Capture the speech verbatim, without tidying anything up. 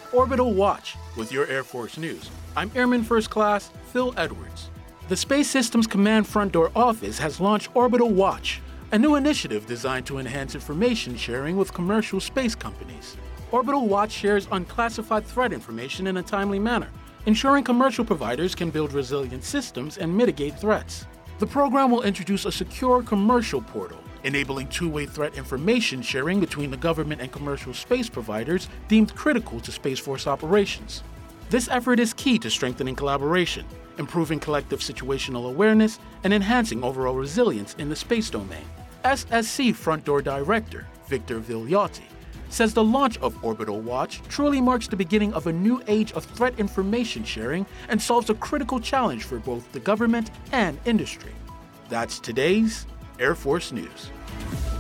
Orbital Watch with your Air Force News. I'm Airman First Class Phil Edwards. The Space Systems Command Front Door Office has launched Orbital Watch, a new initiative designed to enhance information sharing with commercial space companies. Orbital Watch shares unclassified threat information in a timely manner, ensuring commercial providers can build resilient systems and mitigate threats. The program will introduce a secure commercial portal, enabling two-way threat information sharing between the government and commercial space providers deemed critical to Space Force operations. This effort is key to strengthening collaboration, improving collective situational awareness, and enhancing overall resilience in the space domain. S S C Front Door Director Victor Vigliotti says the launch of Orbital Watch truly marks the beginning of a new age of threat information sharing and solves a critical challenge for both the government and industry. That's today's Air Force News.